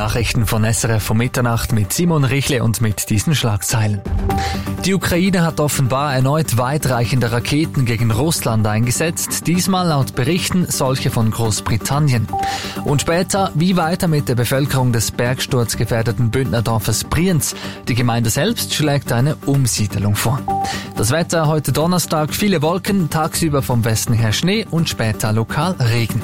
Nachrichten von SRF um Mitternacht mit Simon Richle und mit diesen Schlagzeilen. Die Ukraine hat offenbar erneut weitreichende Raketen gegen Russland eingesetzt, diesmal laut Berichten solche von Großbritannien. Und später, wie weiter mit der Bevölkerung des bergsturzgefährdeten Bündnerdorfes Brienz. Die Gemeinde selbst schlägt eine Umsiedelung vor. Das Wetter heute Donnerstag, viele Wolken, tagsüber vom Westen her Schnee und später lokal Regen.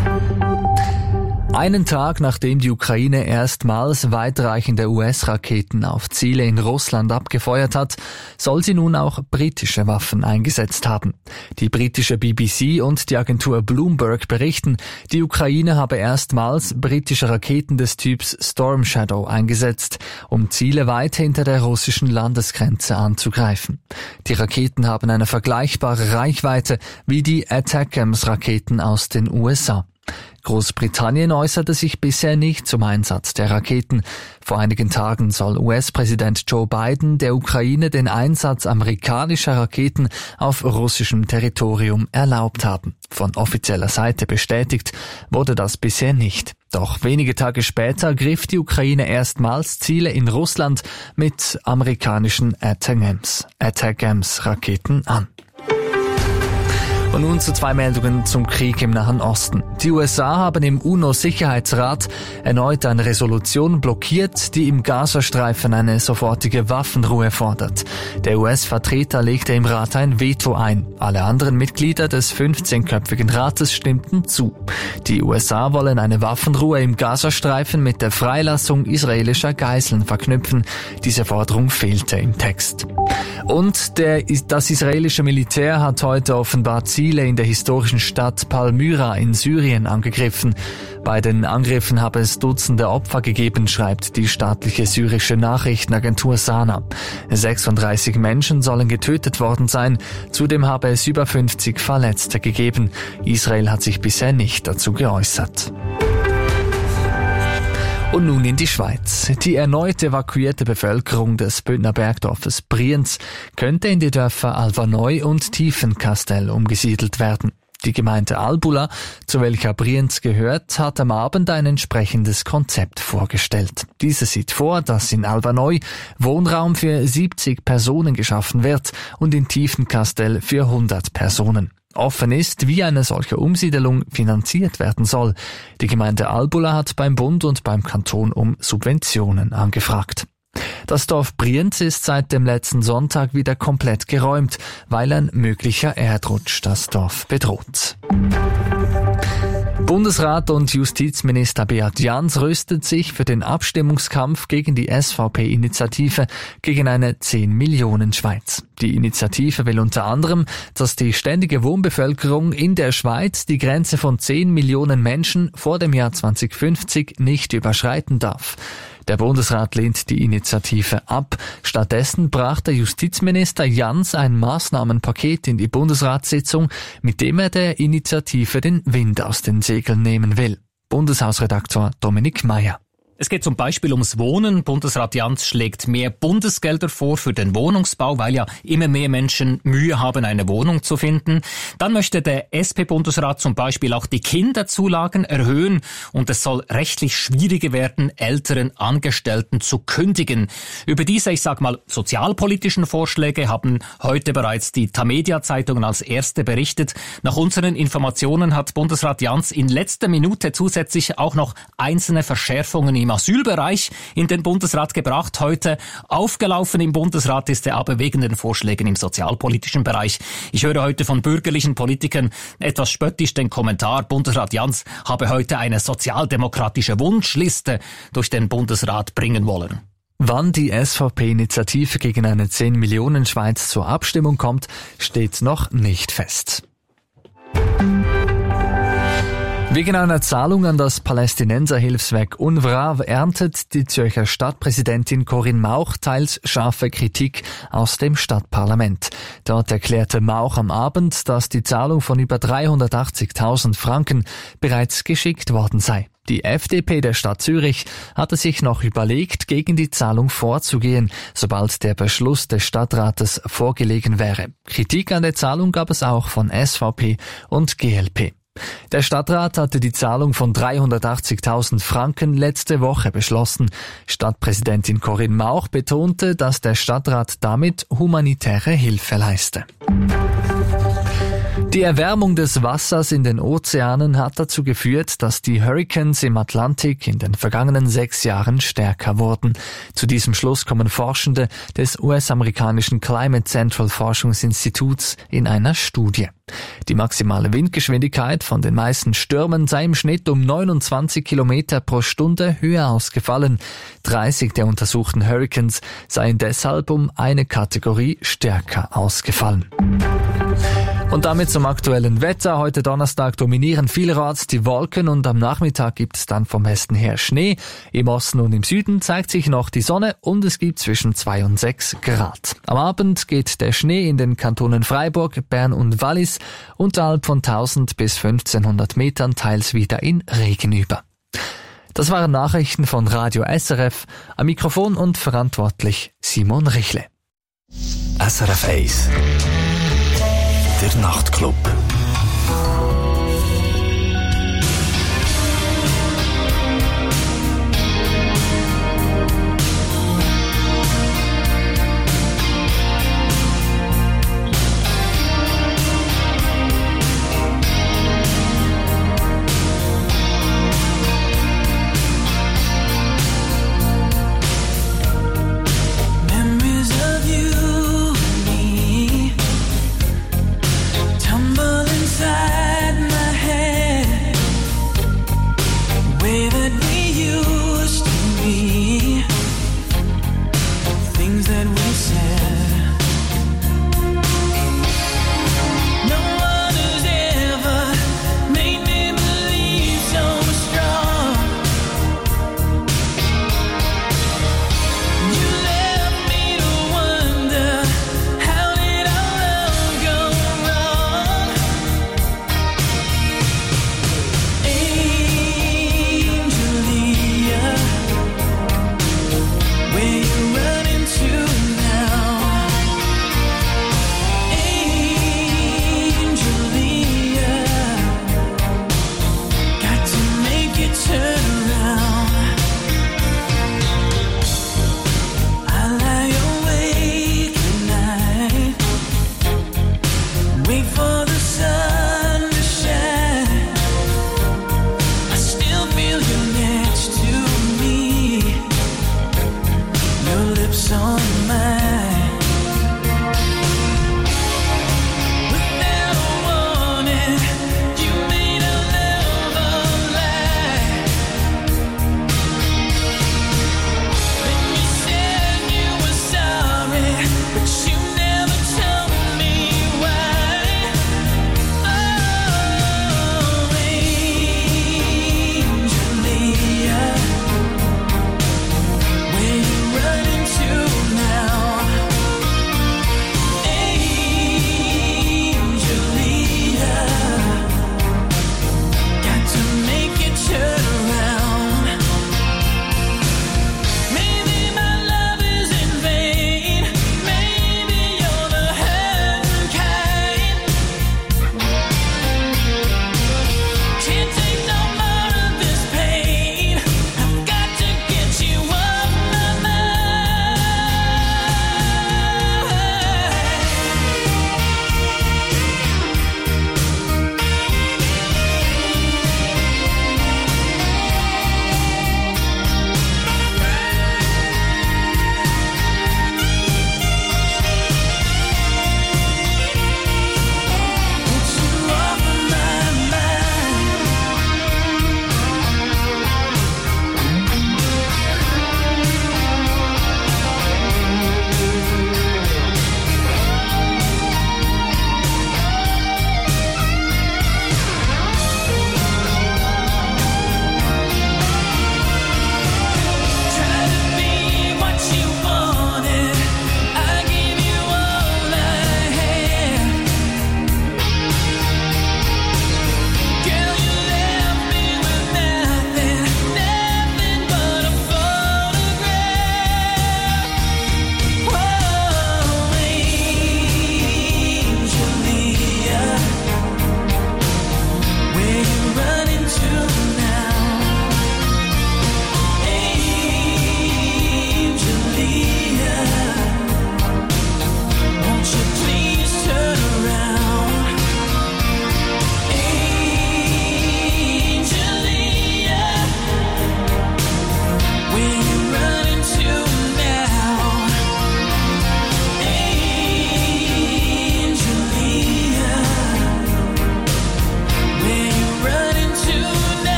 Einen Tag nachdem die Ukraine erstmals weitreichende US-Raketen auf Ziele in Russland abgefeuert hat, soll sie nun auch britische Waffen eingesetzt haben. Die britische BBC und die Agentur Bloomberg berichten, die Ukraine habe erstmals britische Raketen des Typs Storm Shadow eingesetzt, um Ziele weit hinter der russischen Landesgrenze anzugreifen. Die Raketen haben eine vergleichbare Reichweite wie die ATACMS-Raketen aus den USA. Großbritannien äußerte sich bisher nicht zum Einsatz der Raketen. Vor einigen Tagen soll US-Präsident Joe Biden der Ukraine den Einsatz amerikanischer Raketen auf russischem Territorium erlaubt haben. Von offizieller Seite bestätigt wurde das bisher nicht. Doch wenige Tage später griff die Ukraine erstmals Ziele in Russland mit amerikanischen ATACMS-Raketen an. Und nun zu zwei Meldungen zum Krieg im Nahen Osten. Die USA haben im UNO-Sicherheitsrat erneut eine Resolution blockiert, die im Gazastreifen eine sofortige Waffenruhe fordert. Der US-Vertreter legte im Rat ein Veto ein. Alle anderen Mitglieder des 15-köpfigen Rates stimmten zu. Die USA wollen eine Waffenruhe im Gazastreifen mit der Freilassung israelischer Geiseln verknüpfen. Diese Forderung fehlte im Text. Und das israelische Militär hat heute offenbar Ziele in der historischen Stadt Palmyra in Syrien angegriffen. Bei den Angriffen habe es Dutzende Opfer gegeben, schreibt die staatliche syrische Nachrichtenagentur Sana. 36 Menschen sollen getötet worden sein. Zudem habe es über 50 Verletzte gegeben. Israel hat sich bisher nicht dazu geäußert. Und nun in die Schweiz. Die erneut evakuierte Bevölkerung des Bündner Bergdorfes Brienz könnte in die Dörfer Alvaneu und Tiefenkastell umgesiedelt werden. Die Gemeinde Albula, zu welcher Brienz gehört, hat am Abend ein entsprechendes Konzept vorgestellt. Dieses sieht vor, dass in Alvaneu Wohnraum für 70 Personen geschaffen wird und in Tiefenkastell für 100 Personen. Offen ist, wie eine solche Umsiedelung finanziert werden soll. Die Gemeinde Albula hat beim Bund und beim Kanton um Subventionen angefragt. Das Dorf Brienz ist seit dem letzten Sonntag wieder komplett geräumt, weil ein möglicher Erdrutsch das Dorf bedroht. Bundesrat und Justizminister Beat Jans rüstet sich für den Abstimmungskampf gegen die SVP-Initiative gegen eine 10 Millionen Schweiz. Die Initiative will unter anderem, dass die ständige Wohnbevölkerung in der Schweiz die Grenze von 10 Millionen Menschen vor dem Jahr 2050 nicht überschreiten darf. Der Bundesrat lehnt die Initiative ab. Stattdessen brach der Justizminister Jans ein Maßnahmenpaket in die Bundesratssitzung, mit dem er der Initiative den Wind aus den Segeln nehmen will. Bundeshausredaktor Dominik Meyer. Es geht zum Beispiel ums Wohnen. Bundesrat Jans schlägt mehr Bundesgelder vor für den Wohnungsbau, weil ja immer mehr Menschen Mühe haben, eine Wohnung zu finden. Dann möchte der SP-Bundesrat zum Beispiel auch die Kinderzulagen erhöhen und es soll rechtlich schwieriger werden, älteren Angestellten zu kündigen. Über diese, sozialpolitischen Vorschläge haben heute bereits die Tamedia-Zeitungen als erste berichtet. Nach unseren Informationen hat Bundesrat Jans in letzter Minute zusätzlich auch noch einzelne Verschärfungen im Asylbereich in den Bundesrat gebracht. Heute aufgelaufen im Bundesrat ist er aber wegen den Vorschlägen im sozialpolitischen Bereich. Ich höre heute von bürgerlichen Politikern etwas spöttisch den Kommentar, Bundesrat Jans habe heute eine sozialdemokratische Wunschliste durch den Bundesrat bringen wollen. Wann die SVP-Initiative gegen eine 10 Millionen Schweiz zur Abstimmung kommt, steht noch nicht fest. Wegen einer Zahlung an das Palästinenserhilfswerk UNRWA erntet die Zürcher Stadtpräsidentin Corinne Mauch teils scharfe Kritik aus dem Stadtparlament. Dort erklärte Mauch am Abend, dass die Zahlung von über 380.000 Franken bereits geschickt worden sei. Die FDP der Stadt Zürich hatte sich noch überlegt, gegen die Zahlung vorzugehen, sobald der Beschluss des Stadtrates vorgelegen wäre. Kritik an der Zahlung gab es auch von SVP und GLP. Der Stadtrat hatte die Zahlung von 380.000 Franken letzte Woche beschlossen. Stadtpräsidentin Corinne Mauch betonte, dass der Stadtrat damit humanitäre Hilfe leiste. Die Erwärmung des Wassers in den Ozeanen hat dazu geführt, dass die Hurrikans im Atlantik in den vergangenen 6 Jahren stärker wurden. Zu diesem Schluss kommen Forschende des US-amerikanischen Climate Central Forschungsinstituts in einer Studie. Die maximale Windgeschwindigkeit von den meisten Stürmen sei im Schnitt um 29 Kilometer pro Stunde höher ausgefallen. 30 der untersuchten Hurrikans seien deshalb um eine Kategorie stärker ausgefallen. Und damit zum aktuellen Wetter. Heute Donnerstag dominieren vielerorts die Wolken und am Nachmittag gibt es dann vom Westen her Schnee. Im Osten und im Süden zeigt sich noch die Sonne und es gibt zwischen 2 und 6 Grad. Am Abend geht der Schnee in den Kantonen Freiburg, Bern und Wallis unterhalb von 1000 bis 1500 Metern teils wieder in Regen über. Das waren Nachrichten von Radio SRF. Am Mikrofon und verantwortlich Simon Richle. SRF 1 Der Nachtclub.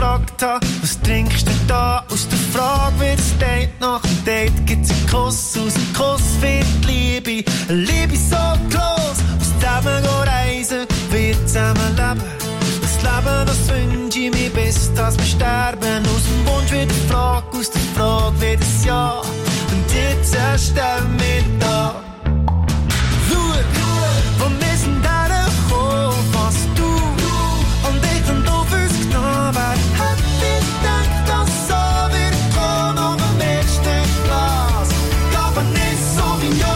gefragt habe, was trinkst du da? Aus der Frage wird es Date nach dem Date, gibt's einen Kuss, aus dem Kuss wird Liebe, eine Liebe so groß, aus zusammen reisen, wir zusammen leben. Das Leben, das wünsche ich mir bis, dass wir sterben. Aus dem Wunsch wird eine Frage, aus der Frage wird ein Ja. Und jetzt stehen wir da. Schau, wo wir sind hergekommen, was du und ich und du fürs genommen werden. Hätte ich gedacht, dass so wird kommen, noch am ersten Glas. Aber nicht so wie ja.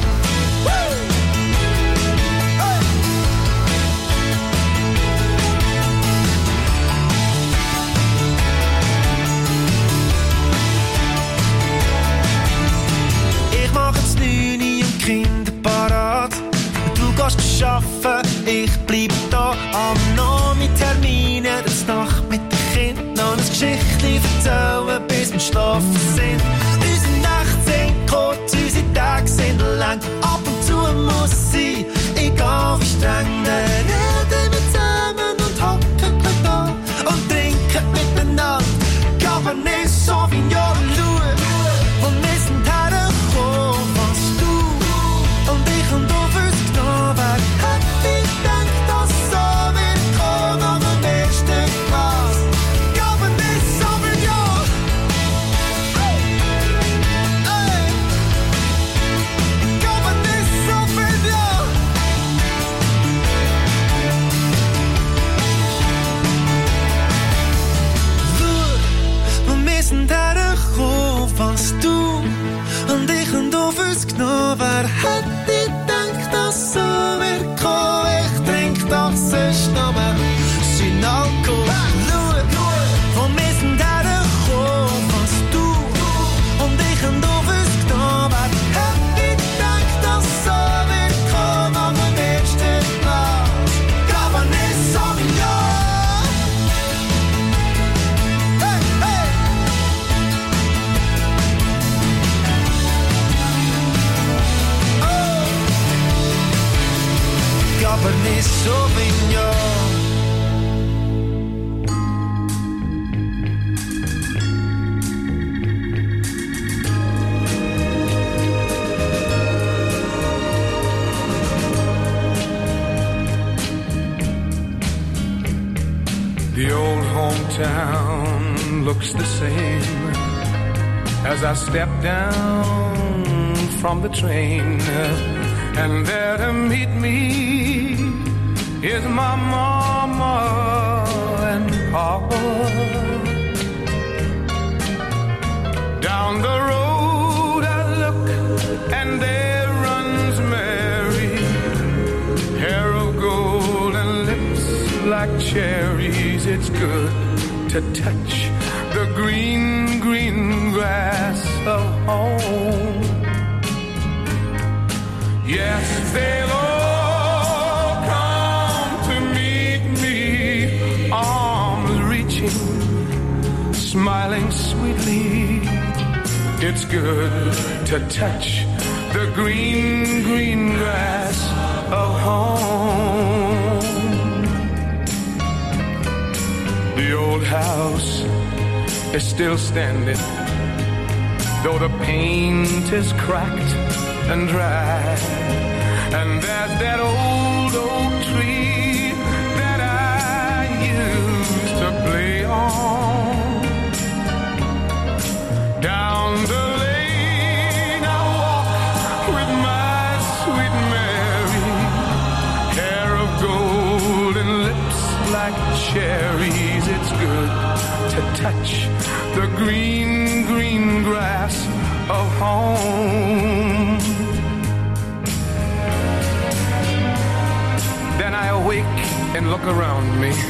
Ich mache jetzt 9 Uhr im Kinderparat. Du gehst arbeiten, ich bleib da. Am Nachmittag Termine, das Nacht mit den Kindern. Noch ein Geschichtchen erzählen, bis wir schlafen sind. Unsere Nächte sind kurz, unsere Tage sind lang. Ab und zu muss es sein, egal wie streng. Dann reden wir zusammen und hocken gleich da und trinken miteinander. Aber nicht so wie ein Jahr. Schau, wo wir sind hergekommen, was du und ich und du fürs genommen werden. Hätte ich gedacht, dass so wird kommen, noch am ersten Glas. Aber nicht so wie ein Jahr. Aber nicht so wie ein Jahr. Schau, wo wir sind hergekommen, was du und ich und du fürs genommen werden. Hätte ich gedacht, dass so wird kommen. Ich trink doch sonst noch mehr sein Alkohol. Schau, wo wir sind hergekommen, was du und ich und du fürs genommen werden. Hätte ich gedacht, dass so wird kommen, noch am ersten Glas. Aber nicht so wie ja. Hey, hey. Aber nicht so wie ein Jahr. The old hometown looks the same as I step down from the train. And there to meet me is my mama and papa. Down the road I look and there runs Mary, hair of gold and lips like cherries. It's good to touch the green, green grass of home. Yes, they'll all come to meet me, arms reaching, smiling sweetly. It's good to touch the green, green grass of home. The old house is still standing, though the paint is cracked and dry. And there's that old oak tree that I used to play on. Down the lane I walk with my sweet Mary, hair of gold and lips like cherries. It's good to touch the green, green grass of home. Then I awake and look around me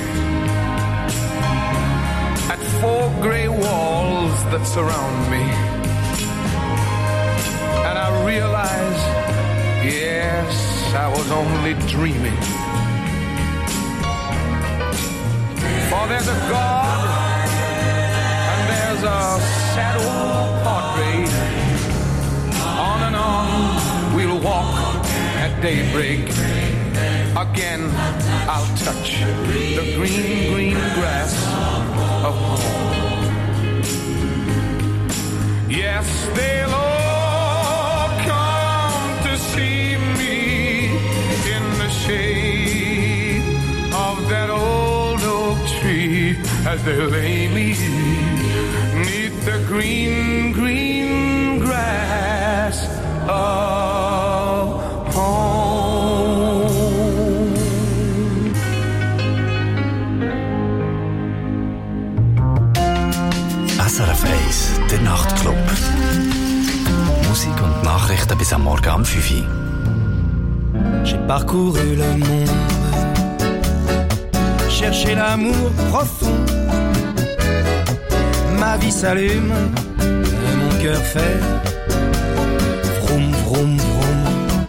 at 4 gray walls that surround me. And I realize, yes, I was only dreaming. For there's a God and there's a sad old portrait. On and on we'll walk at daybreak. Again I'll touch the green, green grass they'll all come to see me in the shade of that old oak tree as they lay me 'neath the green, green grass of home. SRF 1, der Nachtclub. Musik und Nachrichten bis am Morgen um 5 Uhr. J'ai parcouru le monde, cherché l'amour profond. Ma vie s'allume, et mon cœur fait vroom, vroom, vroom.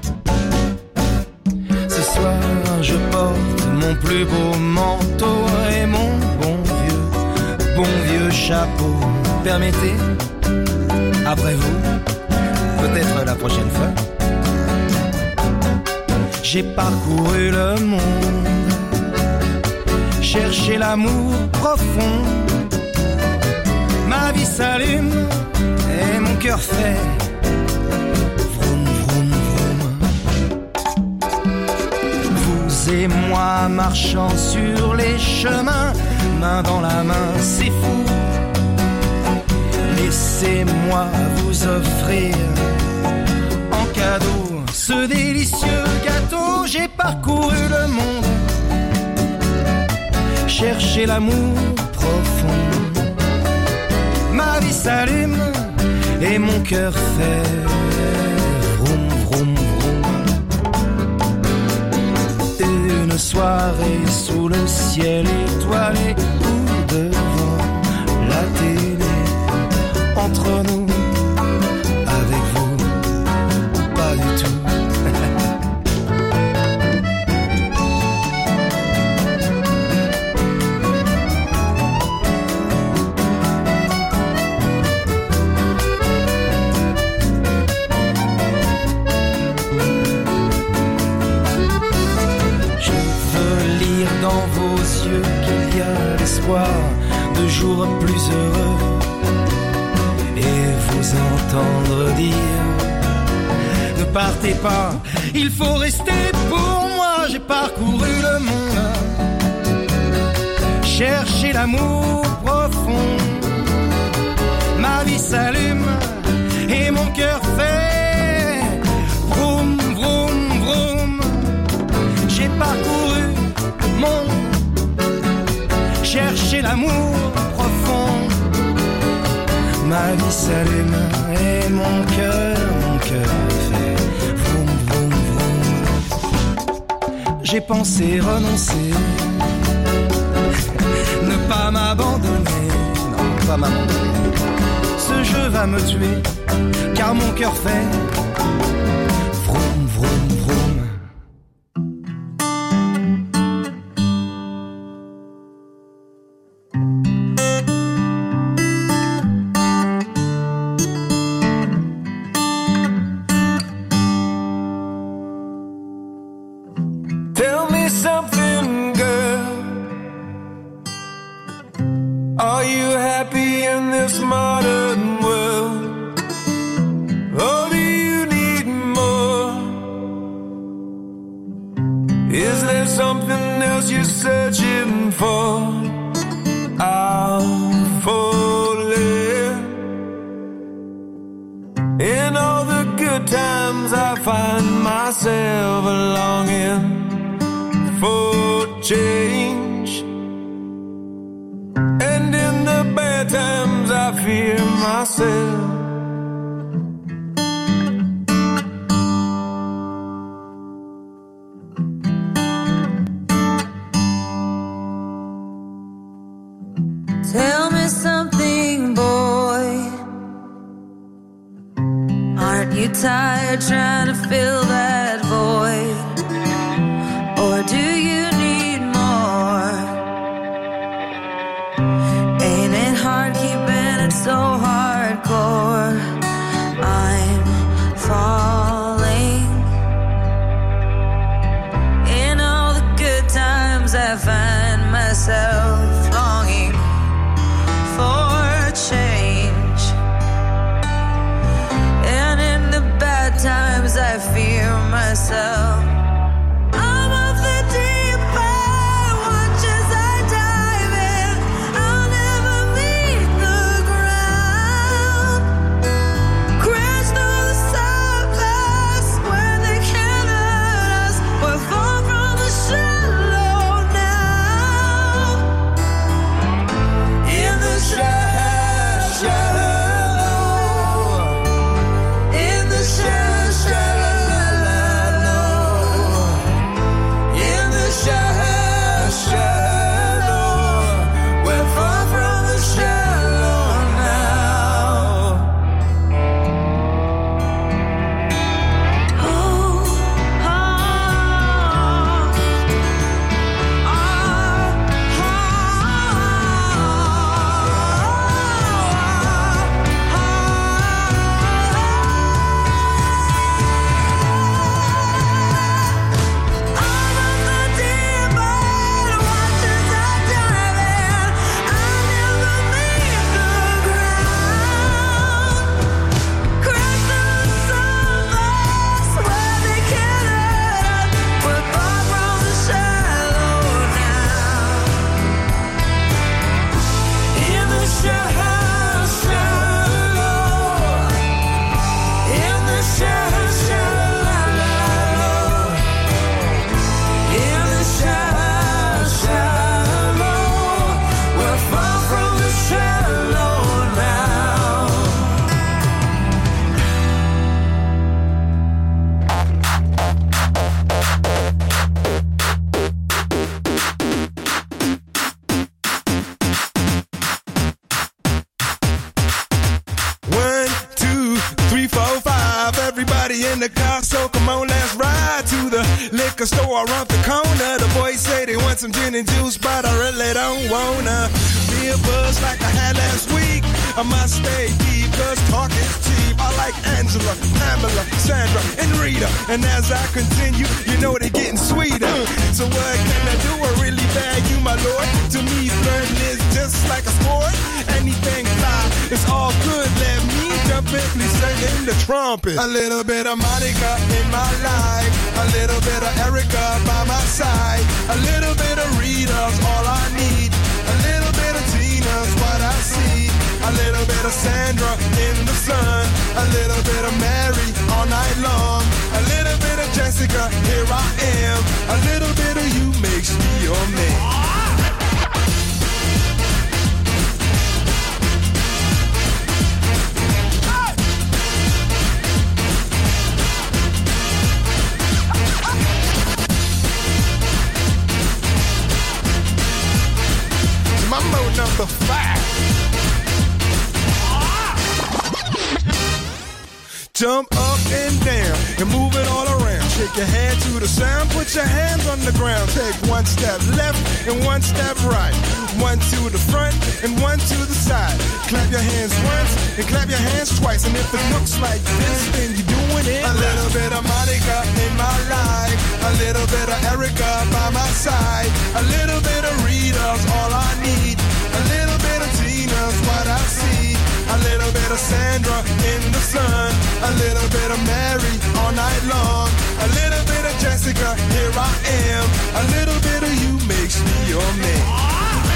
Ce soir, je porte mon plus beau manteau et mon bon vieux chapeau. Permettez, après vous, peut-être la prochaine fois. J'ai parcouru le monde, cherché l'amour profond. Ma vie s'allume et mon cœur fait vroom, vroom, vroom. Vous et moi marchant sur les chemins, main dans la main, c'est fou. Laissez-moi vous offrir en cadeau ce délicieux gâteau. J'ai parcouru le monde, cherché l'amour profond. Ma vie s'allume et mon cœur fait vroom, vroom, vroom. Une soirée sous le ciel étoilé ou devant la télé, entre nous, avec vous, pas du tout. Qu'il y a l'espoir de jours plus heureux et vous entendre dire ne partez pas, il faut rester pour moi. J'ai parcouru le monde, cherché l'amour profond. Ma vie s'allume et mon cœur fait vroom, vroom, vroom. J'ai parcouru le monde, chercher l'amour profond. Ma vie s'allume et mon cœur fait vroom, vroom, vroom. J'ai pensé renoncer, ne pas m'abandonner, non, pas m'abandonner. Ce jeu va me tuer, car mon cœur fait vroom, vroom, vroom. Tell me something, boy. Aren't you tired trying to fill that void? Or do you need more? Ain't it hard keeping it so hardcore? I'm falling. In all the good times I find myself longing for change. the car, so come on, let's ride to the liquor store around the corner. The boys say they want some gin and juice, but I really don't wanna be a buzz like I had last week. I must stay deep, cause talk is cheap. I like Angela, Pamela, Sandra, and Rita. And as I continue, you know they're getting sweeter. So what can I do? I really bag you, my lord. To me, flirting is just like a sport. Anything fly, it's all good. Let me jump in, please sing in the trumpet. A little bit of Monica in my life, a little bit of Erica by my side, a little bit of Rita's all I need, a little bit of Tina's what I see, a little bit of Sandra in the sun, a little bit of Mary all night long, a little bit of Jessica, here I am, a little bit of you makes me your man. Mambo number 5. Jump up and down and move it all around. Shake your head to the sound, put your hands on the ground. Take one step left and one step right. One to the front and one to the side. Clap your hands once and clap your hands twice. And if it looks like this, then you're doing it. A little bit of Monica in my life, a little bit of Erica by my side, a little bit of Rita's all I need, a little bit of Tina's what I see, a little bit of Sandra in the sun, a little bit of Mary all night long, a little bit of Jessica, here I am, a little bit of you makes me your man.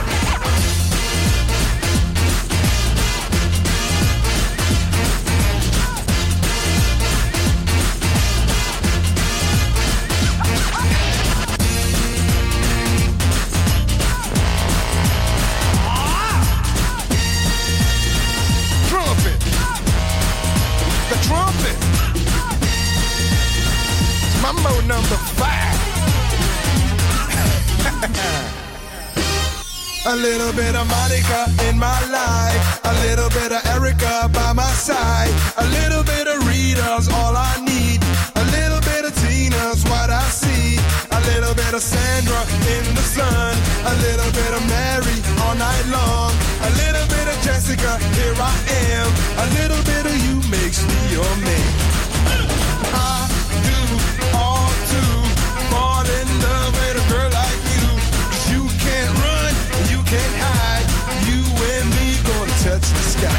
Trumpet. Mambo number 5. A little bit of Monica in my life, a little bit of Erica by my side, a little bit of Rita's all I need, a little bit of Tina's what I see, a little bit of Sandra in the sun, a little bit of Mary all night long, a little bit of Jessica, here I am, a little bit of you makes me your man. I do all to fall in love with a girl like you, 'cause you can't run, you can't hide, you and me gonna touch the sky.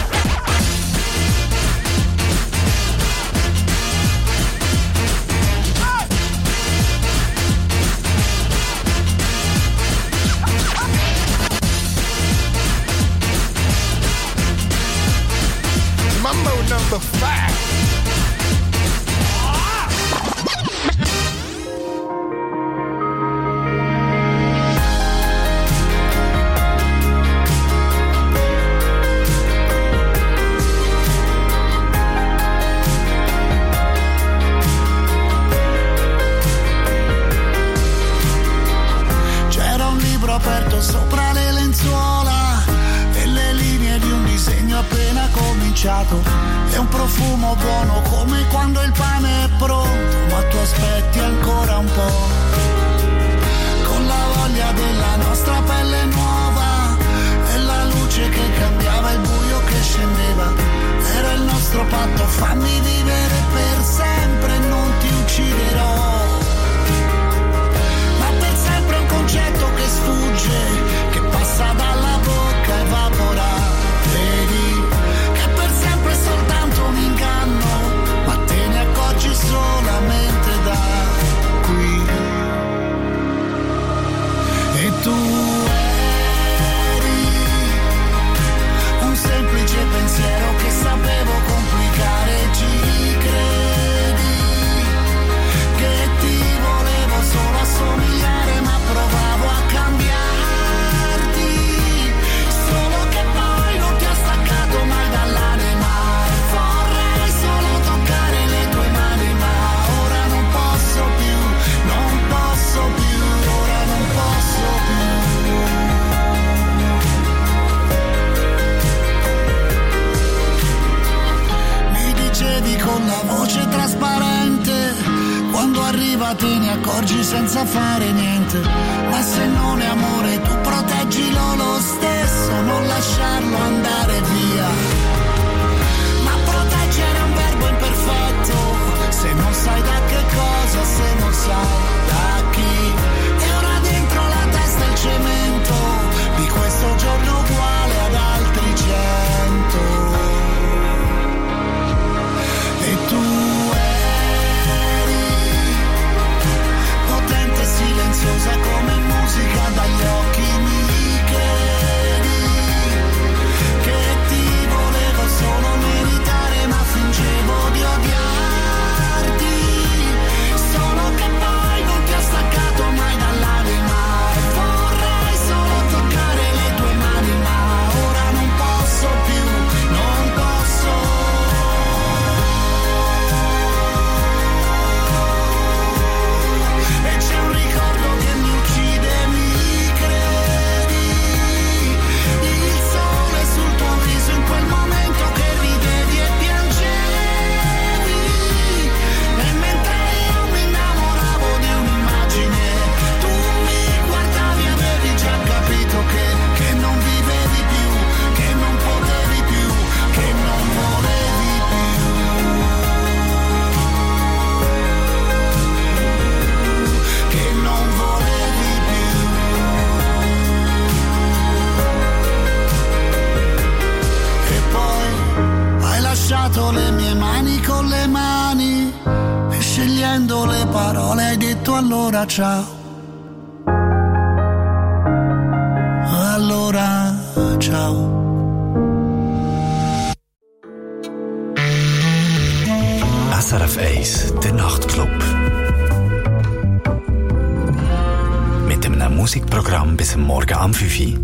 Mambo number 5. C'era un libro aperto sopra le lenzuola e le linee di un disegno appena cominciato, e un profumo buono come quando il pane è pronto, ma tu aspetti ancora un po', con la voglia della nostra pelle nuova e la luce che cambiava, il buio che scendeva, era il nostro patto, fammi vivere per sempre, non ti ucciderò, ma per sempre è un concetto che sfugge, che passa dalla bocca, evapora, vedi che per sempre è soltanto un inganno, ma te ne accorgi solamente da qui. E tu accorgi senza fare niente. Ma se non è amore tu proteggilo lo stesso, non lasciarlo andare via. Ma proteggere è un verbo imperfetto, se non sai da che cosa, se non sai da chi. E ora dentro la testa il cemento di questo giorno uguale ad altri 100. E tu silenziosa come musica dagli occhi mi credi che ti volevo solo meritare, ma fingevo di odiarti, solo che poi non ti ho staccato mai dall'anima e vorrei solo toccare le tue mani, ma ora non posso più, non posso. E c'è un ricordo che mi uccide, mi credi? Il sole sul tuo viso in quel momento che ridevi e piangevi. E mentre io mi innamoravo di un'immagine, tu mi guardavi e avevi già capito che non vivevi più, che non potevi più, che non volevi più. Che non volevi più. E poi hai lasciato le mie mani con le mani e scegliendo le parole hai detto allora ciao. Allora ciao. SRF 1, der Nachtclub. Mit einem Musikprogramm bis morgen am 5 Uhr.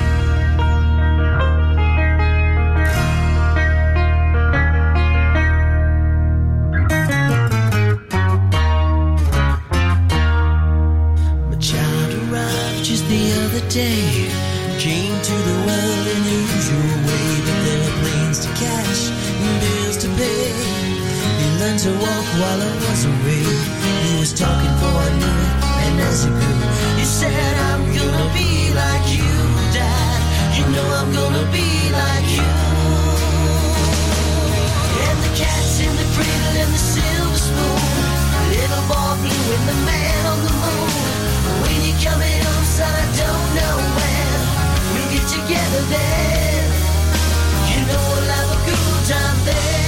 My child arrived just the other day, came to the world in the usual way, but there were planes to catch and bills to pay. He learned to walk while I was away. He was talking before I knew it, and as he grew, he said, I'm gonna be like you, Dad. You know I'm gonna be like you. And the cat's in the cradle and the silver spoon, little boy blue and the man on the moon. When you're coming home, son, I don't know when we'll get together then. You know we'll have a good time there.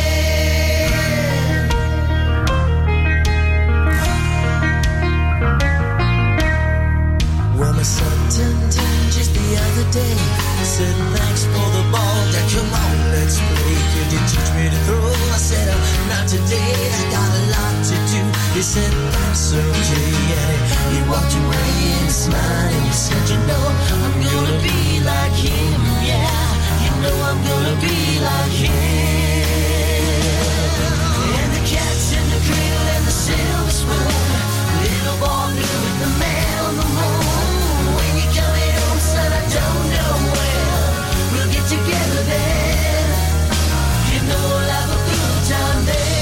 Well, my son turned 10 just the other day. Said thanks for the ball, Dad, come on, let's play. Could you teach me to throw? I said, oh, not today, I got a lot to do. He said, that's okay, and he walked away and smiled and he said, you know, I'm gonna be like him, yeah. You know I'm gonna be like him. And the cat's in the cradle and the silver spoon, little boy blue with the man on the moon. When you're coming home, son, I don't know when we'll get together then. You know we'll have a good time there.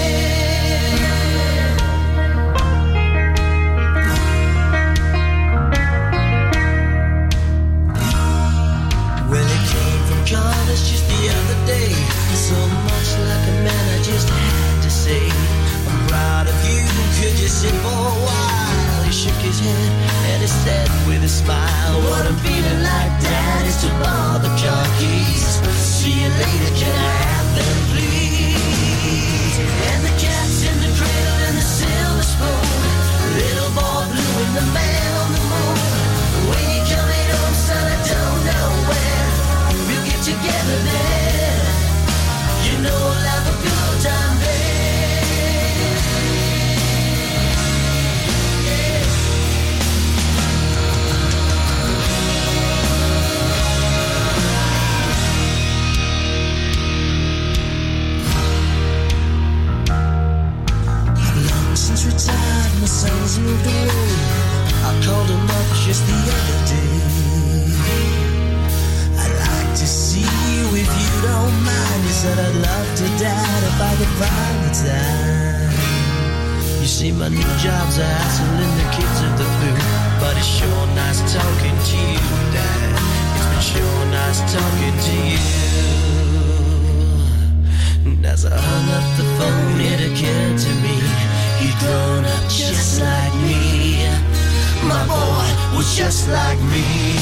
Well, it came from college just the other day. So much like a man, I just had to say, I'm proud of you, could you sit for a while? He shook his head and he said with a smile, what I'm feeling like, Dad, is to borrow the car keys. See you later, can I have them, please? And the cat's in the cradle and the silver spoon, little boy blue and the man on the moon. When you're coming home, son, I don't know when we'll get together then. You know we'll have a good time there. Retired, my son's moved away. I called him up just the other day. I'd like to see you if you don't mind. He said I'd love to, Dad, if I could find the time. You see, my new job's a hassle and the kids are the boo. But it's sure nice talking to you, Dad. It's been sure nice talking to you. And as I hung up the phone, it occurred to me, you'd grown up just like me. My boy was just like me.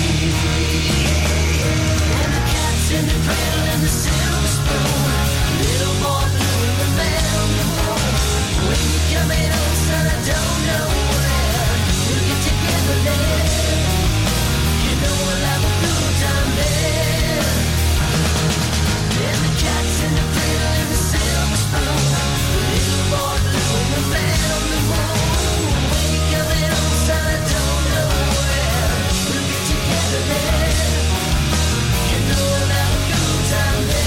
And the cat's in the cradle and the silver spoon. Little more blue in the family home. When you're coming home, son, I don't know where. We'll get together there. You know we'll have a good time there. And the cat's in the cradle and the silver spoon. Little more blue in the family home. When you're coming home, son, I don't know where. We'll get together there. You know we'll have a good time there.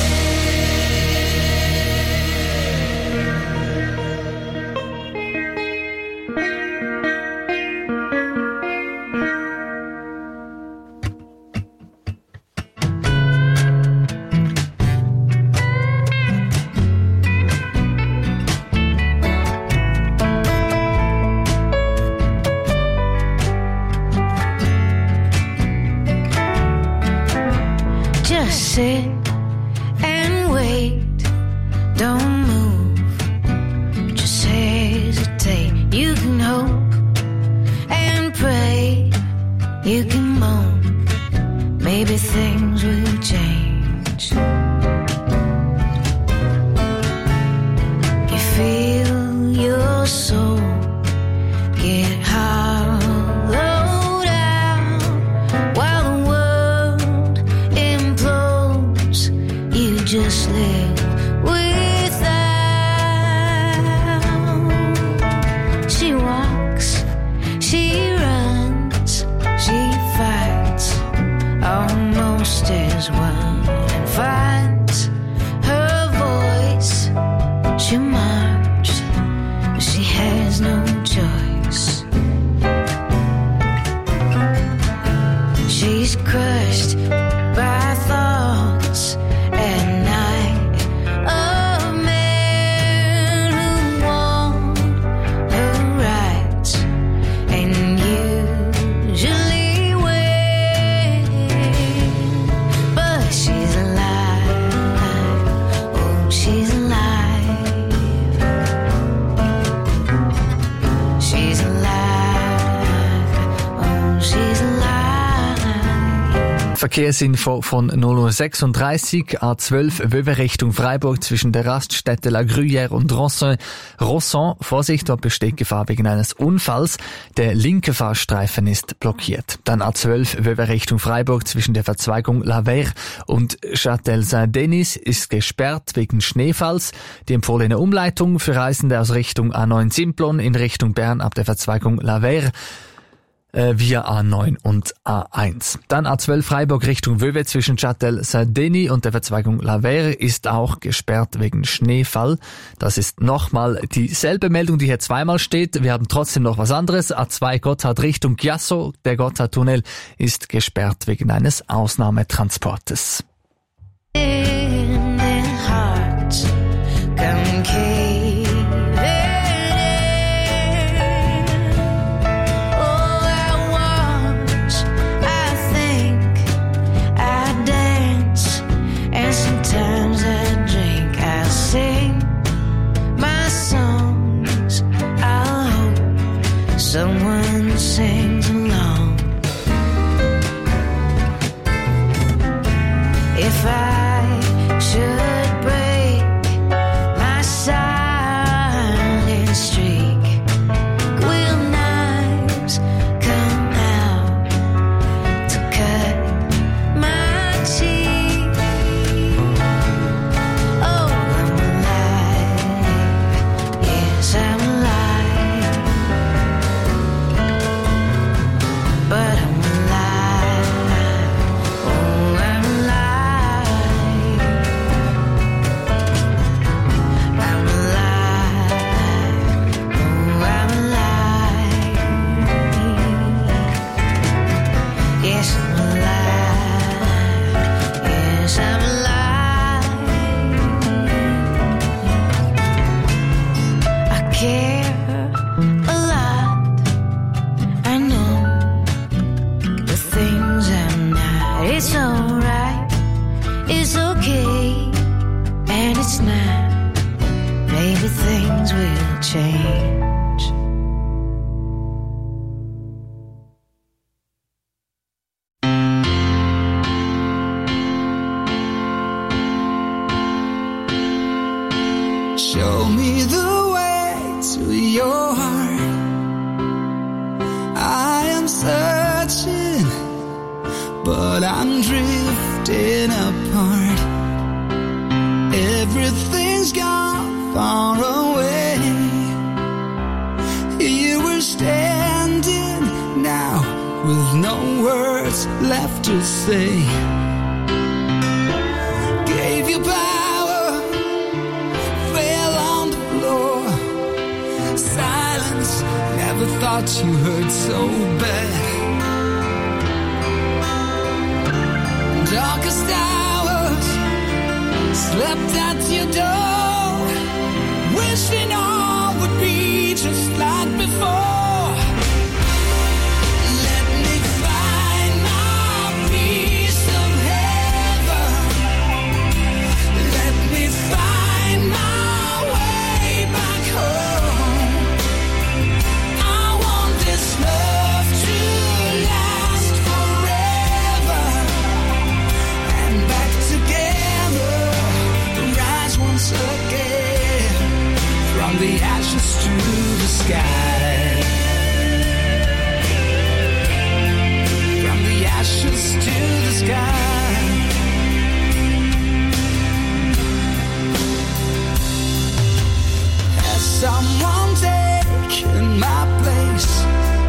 Just sit and wait, don't move, just hesitate. You can hope and pray, you can moan, maybe things will change. You feel your soul get hollowed out while the world implodes. You just live without. She walks, she runs, she fights, almost as one, and finds her voice. She marches, but she has no choice. She's crushed by thoughts at night of men who want her rights and usually win. But she's alive, oh she's alive. She's alive, oh she's alive. Verkehrsinfo von 0:36 Uhr, A12 Wöwe Richtung Freiburg zwischen der Raststätte La Gruyère und Rosson. Vorsicht, dort besteht Gefahr wegen eines Unfalls. Der linke Fahrstreifen ist blockiert. Dann A12 Wöwe Richtung Freiburg zwischen der Verzweigung La Verre und Châtel-Saint-Denis ist gesperrt wegen Schneefalls. Die empfohlene Umleitung für Reisende aus Richtung A9 Simplon in Richtung Bern ab der Verzweigung La Verre via A9 und A1. Dann A12 Freiburg Richtung Wöwe zwischen Châtel-Saint-Denis und der Verzweigung La Verre ist auch gesperrt wegen Schneefall. Das ist nochmal dieselbe Meldung, die hier zweimal steht. Wir haben trotzdem noch was anderes. A2 Gotthard Richtung Chiasso. Der Gotthardtunnel ist gesperrt wegen eines Ausnahmetransportes. In their hearts come caving in. Oh, I watch, I think, I dance, and sometimes I drink, I sing my songs. I hope someone sings along. If I alright. It's okay, and it's not. Maybe things will change. Show me the way to your heart. I am searching, but I'm drifting apart. Everything's gone far away. Here we're standing now with no words left to say. Gave you power, fell on the floor. Silence, never thought you hurt so bad. Darkest hours, slept at your door, wishing all would be just like before. Let me find my piece of heaven. Let me find my way back home. I want this love to last forever, and back together, rise once again, from the ashes to the sky. From the ashes to the sky. Has someone taken my place?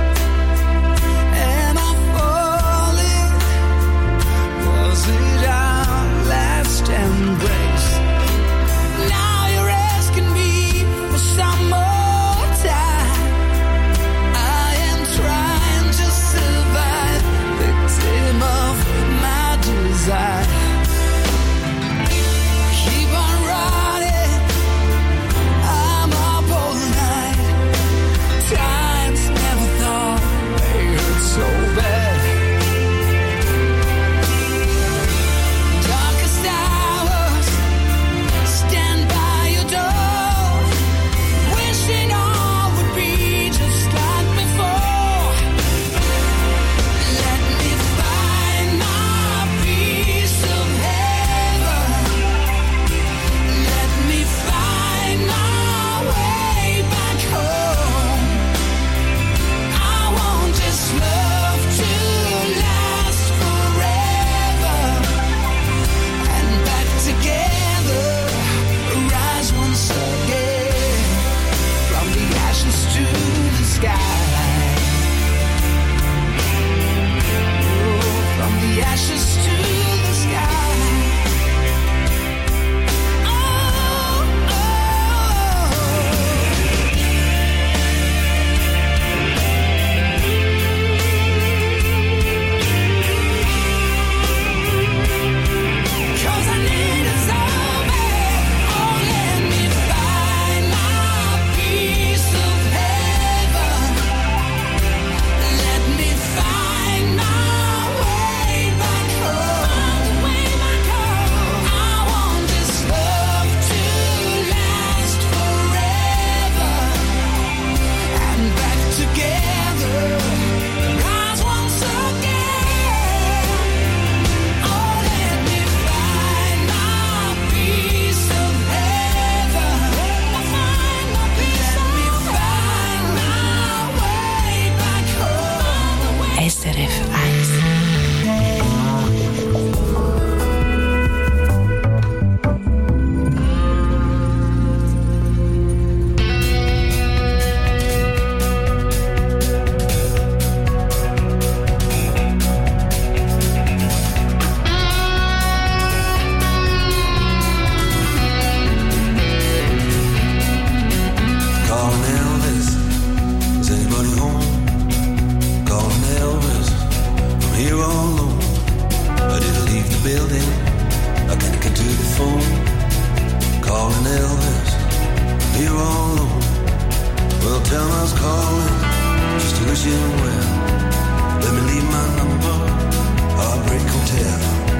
Am I falling? Was it our last embrace? Now you're asking me for some more time. I am trying to survive, victim of my desire. Keep on running, I'm up all night. Times never thought they hurt so bad. Darkest hours, stand by your door, wishing all would be just like before. Let me find my piece of heaven. Let me find my way back home. I want this love to last forever, and back together, rise once again, from the ashes to the sky. Oh, from the ashes to the sky. Oh, oh, 'cause I need it so bad. Oh, let me find my piece of heaven. Let me find my way back home. I want this love to last forever, and back together, rise once again. Oh, let me find my piece of heaven. Let me find my way back home. SRF 1. Calling Elvis, is anybody home? Calling Elvis, I'm here all alone. I didn't leave the building, I can't get to the phone. Calling Elvis, I'm here all alone. Well, tell him I was calling, just to wish him well. Let me leave my number, Heartbreak Hotel.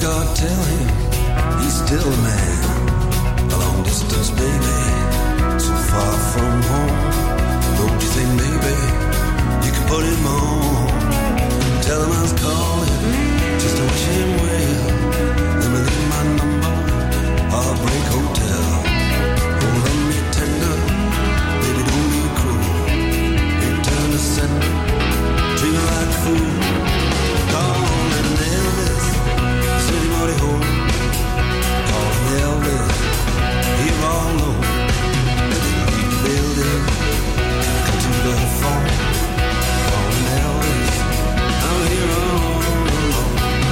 God, tell him he's still a man. A long distance baby, so far from home. Don't you think maybe you could put him on? Tell him I was calling just to wish him well. Let me leave my number, Heartbreak Hotel. Hold on me tender, baby don't be cruel. Return to sender, treat me like a fool. Calling Elvis, city body home. Calling Elvis, here all alone. Leave the building, come to the phone. Calling Elvis, I'm here all alone.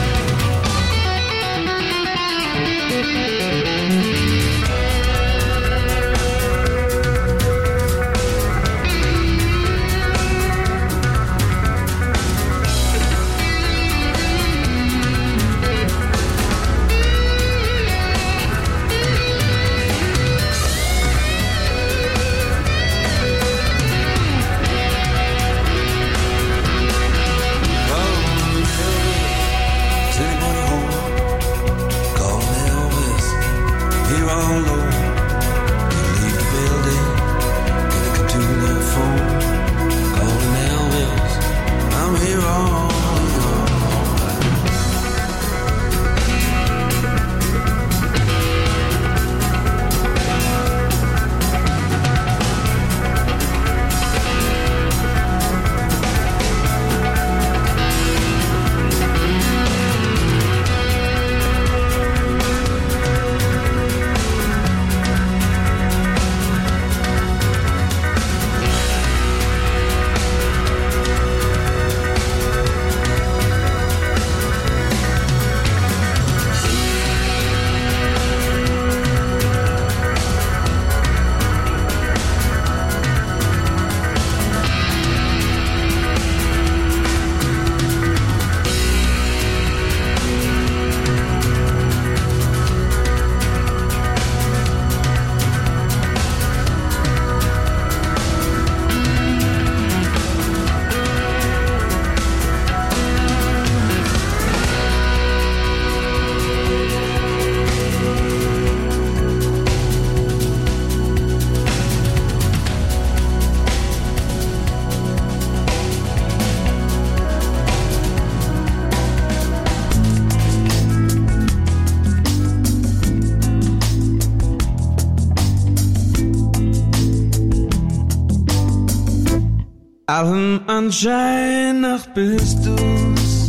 Allem Anschein nach bist du's.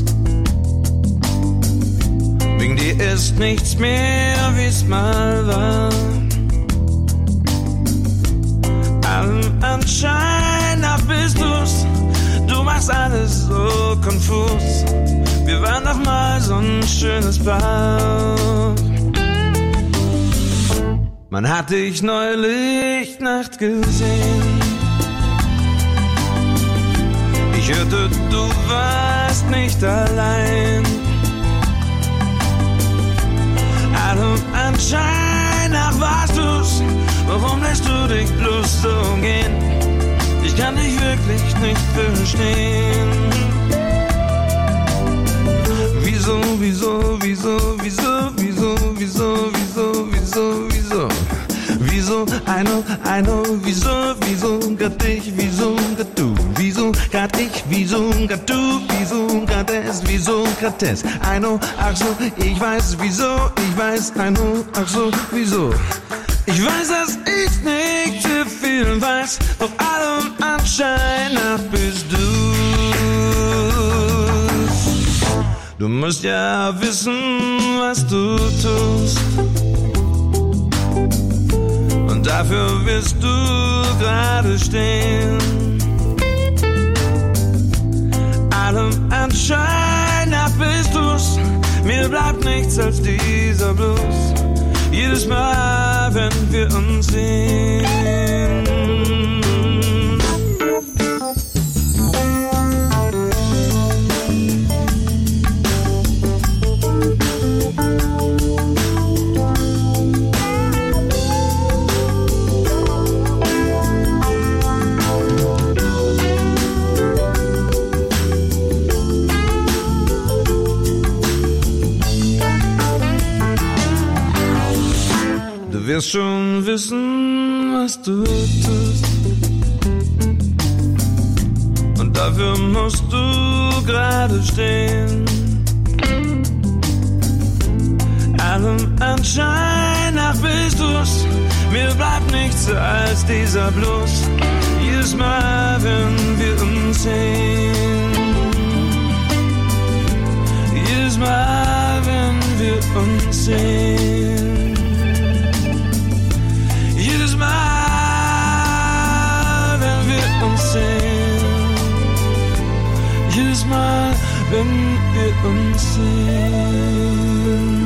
Wegen dir ist nichts mehr, wie's mal war. Allem Anschein nach bist du's. Du machst alles so konfus. Wir waren doch mal so ein schönes Paar. Man hat dich neulich Nacht gesehen. Ich hörte, du warst nicht allein. Allem Anschein nach warst du's. Warum lässt du dich bloß so gehen? Ich kann dich wirklich nicht verstehen. Wieso, wieso, wieso, wieso, wieso, wieso, wieso, wieso, wieso? Wieso, I know, wieso, grad dich, wieso, grad du, wieso, grad ich, wieso, grad du, wieso, grad es, wieso, grad es, I know, ach so, ich weiß, wieso, ich weiß, I know, ach so, wieso. Ich weiß, dass ich nicht zu viel weiß, doch allem Anschein nach bist du's. Du musst ja wissen, was du tust. Dafür wirst du gerade stehen. Allem Anschein nach bist du's. Mir bleibt nichts als dieser Blues. Jedes Mal, wenn wir uns sehen. wirst schon wissen, was du tust. Und dafür musst du gerade stehen. Allem Anschein nach bist du's. Mir bleibt nichts als dieser Blues. Jedes Mal, wenn wir uns sehen. Jedes Mal, wenn wir uns sehen. Jedes Mal, wenn wir uns sehen. Jedes Mal, wenn wir uns sehen.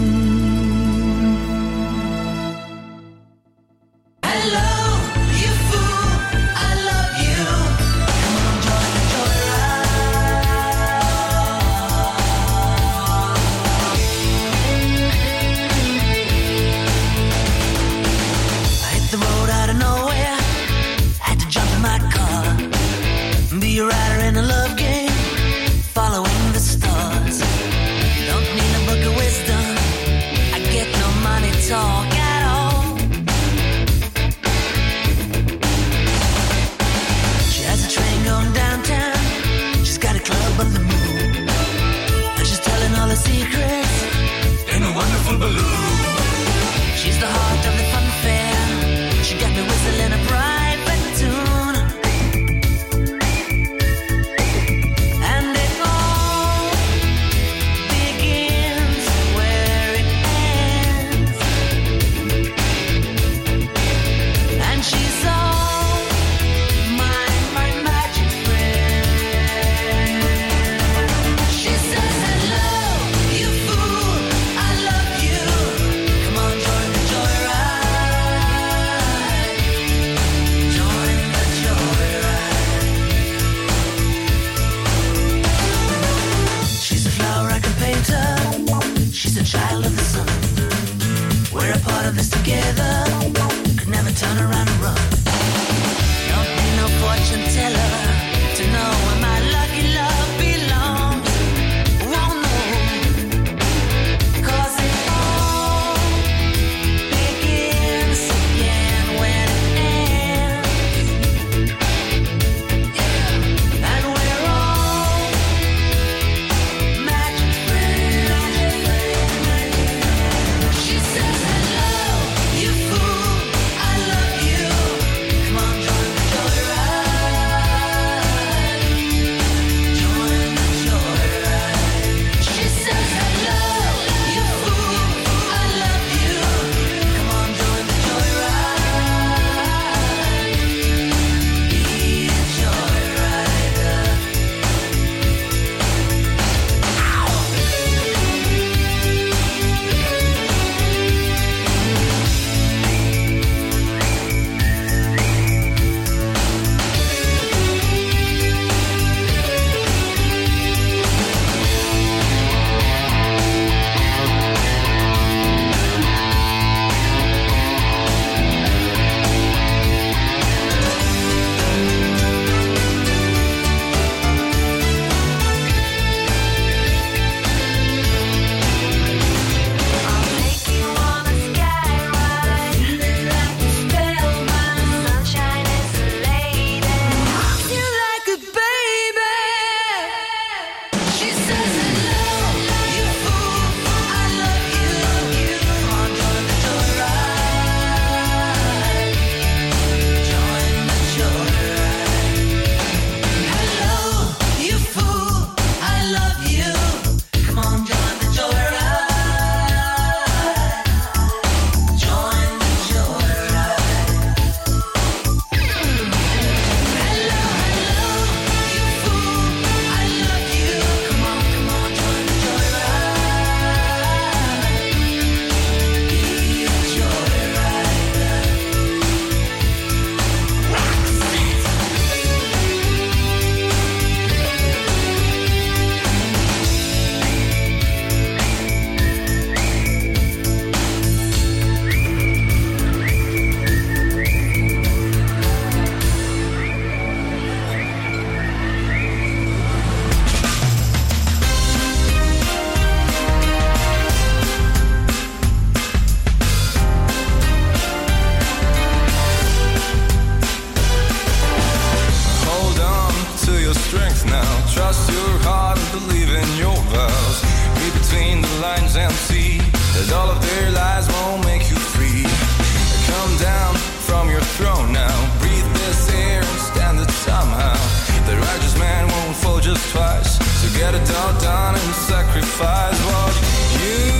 as all of their lies won't make you free. Come down from your throne now, breathe this air and stand it somehow. The righteous man won't fall just twice, so get it all done and sacrifice what you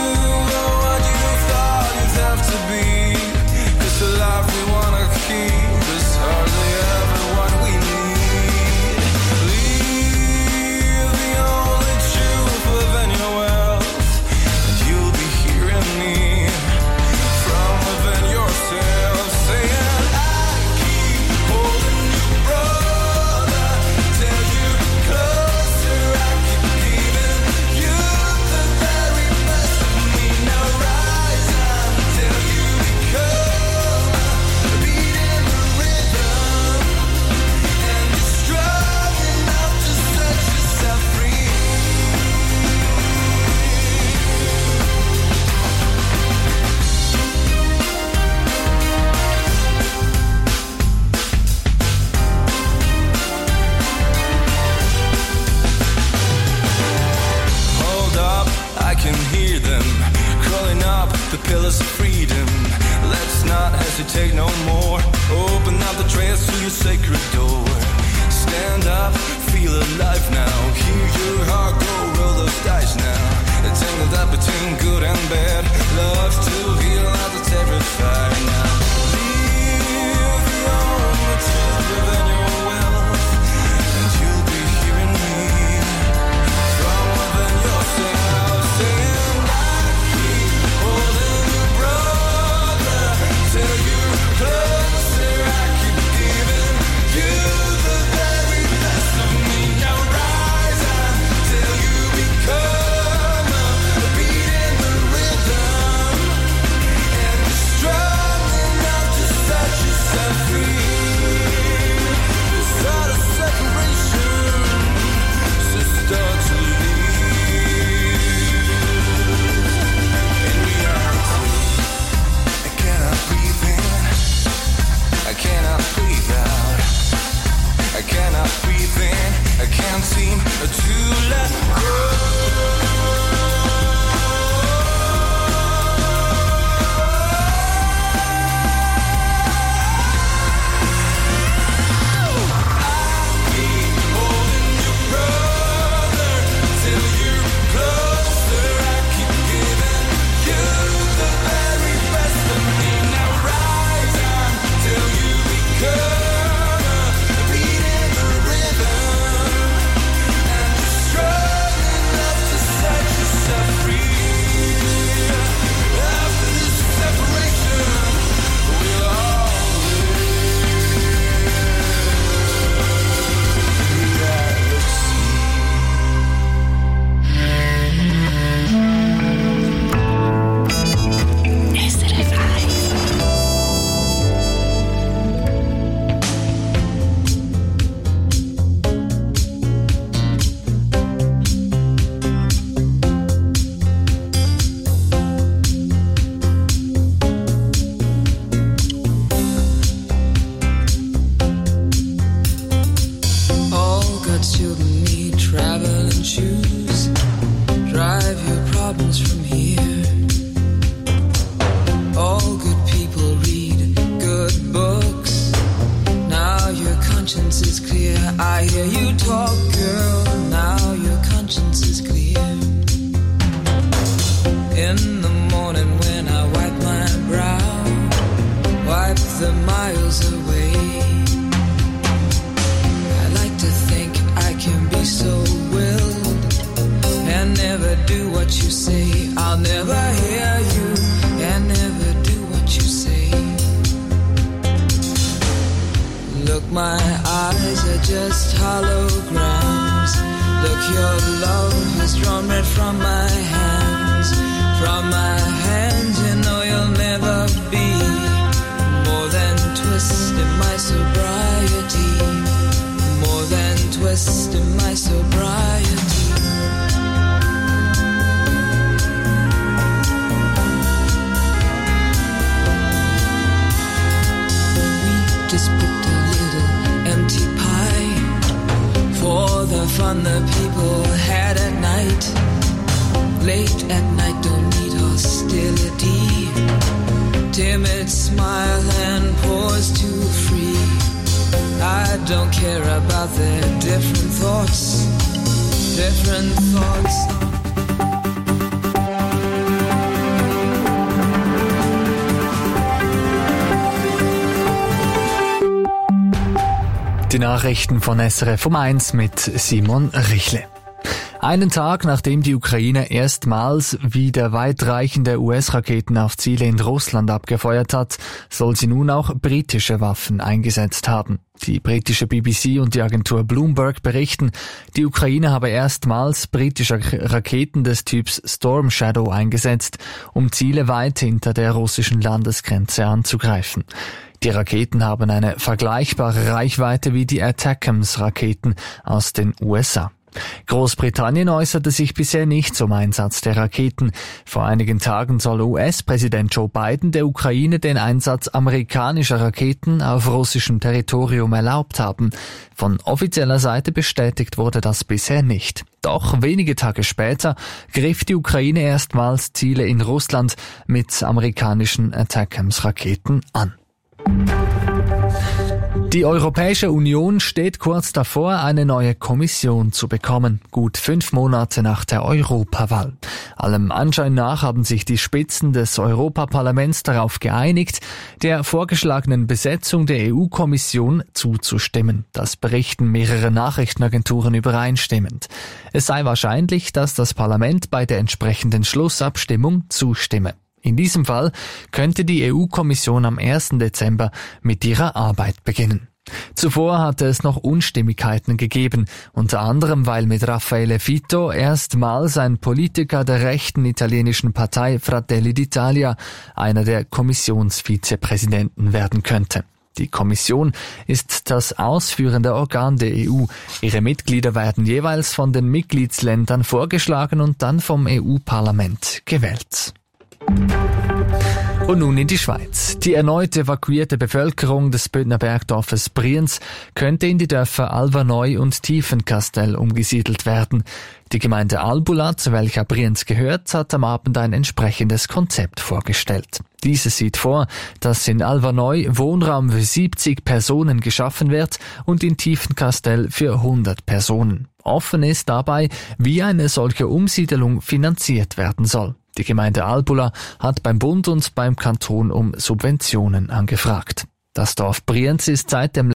thought you'd have to be. 'Cause the life we wanna keep is hardly ever what we need. Leave the only truth within your wealth, and you'll be hearing me from within yourself, saying I keep holding you, brother, till you're closer. I keep giving you the very best of me. Now rise until you become a beat in the rhythm, and you're strong enough to set yourself free. Hold up, I can hear them crawling up the pillars of freedom. Let's not hesitate no more. Open up the trails to your sacred door. Stand up, feel alive now. Hear your heart go, roll those dice now. It's tangled up between good and bad. Love to heal out the terrified now. Leave the only truth within your wealth, and you'll be hearing me from within yourself, saying I keep holding you, brother, till you're closer. I keep giving you the very best of me. Now rise until you become a beat in the rhythm, and you're strong enough to set yourself free. Without a separation, sister to leave. In reality, I cannot breathe in, I cannot breathe out, I cannot breathe in, I can't seem to let go. All good children need traveling shoes. Drive your problems from here. All good people read good books. Now your conscience is clear. I hear you talk, girl. Now your conscience is clear. In the morning when I wipe my brow, wipe the miles away. I like to think I can be so willed and never do what you say. I'll never hear you and never do what you say. Look, my eyes are just holograms. Look, your love has drawn red from my hands. From my hands, you know you'll never be more than twist in my sobriety. More than twist in my sobriety. We just picked a little empty pie for the fun the people had at night. Late at night, don't need horse timid smile and pause to free. I don't care about their different thoughts. Die Nachrichten von SRF um 1 mit Simon Richle. Einen Tag nachdem die Ukraine erstmals wieder weitreichende US-Raketen auf Ziele in Russland abgefeuert hat, soll sie nun auch britische Waffen eingesetzt haben. Die britische BBC und die Agentur Bloomberg berichten, die Ukraine habe erstmals britische Raketen des Typs Storm Shadow eingesetzt, um Ziele weit hinter der russischen Landesgrenze anzugreifen. Die Raketen haben eine vergleichbare Reichweite wie die Attackams-Raketen aus den USA. Großbritannien äußerte sich bisher nicht zum Einsatz der Raketen. Vor einigen Tagen soll US-Präsident Joe Biden der Ukraine den Einsatz amerikanischer Raketen auf russischem Territorium erlaubt haben. Von offizieller Seite bestätigt wurde das bisher nicht. Doch wenige Tage später griff die Ukraine erstmals Ziele in Russland mit amerikanischen Attackams-Raketen an. Die Europäische Union steht kurz davor, eine neue Kommission zu bekommen, gut 5 Monate nach der Europawahl. Allem Anschein nach haben sich die Spitzen des Europaparlaments darauf geeinigt, der vorgeschlagenen Besetzung der EU-Kommission zuzustimmen. Das berichten mehrere Nachrichtenagenturen übereinstimmend. Es sei wahrscheinlich, dass das Parlament bei der entsprechenden Schlussabstimmung zustimme. In diesem Fall könnte die EU-Kommission am 1. Dezember mit ihrer Arbeit beginnen. Zuvor hatte es noch Unstimmigkeiten gegeben, unter anderem weil mit Raffaele Fitto erstmals ein Politiker der rechten italienischen Partei Fratelli d'Italia einer der Kommissionsvizepräsidenten werden könnte. Die Kommission ist das ausführende Organ der EU. Ihre Mitglieder werden jeweils von den Mitgliedsländern vorgeschlagen und dann vom EU-Parlament gewählt. Und nun in die Schweiz. Die erneut evakuierte Bevölkerung des Bündner Bergdorfes Brienz könnte in die Dörfer Alverneu und Tiefenkastell umgesiedelt werden. Die Gemeinde Albula, zu welcher Brienz gehört, hat am Abend ein entsprechendes Konzept vorgestellt. Dieses sieht vor, dass in Alverneu Wohnraum für 70 Personen geschaffen wird und in Tiefenkastell für 100 Personen. Offen ist dabei, wie eine solche Umsiedelung finanziert werden soll. Die Gemeinde Albula hat beim Bund und beim Kanton um Subventionen angefragt. Das Dorf Brienz ist seit dem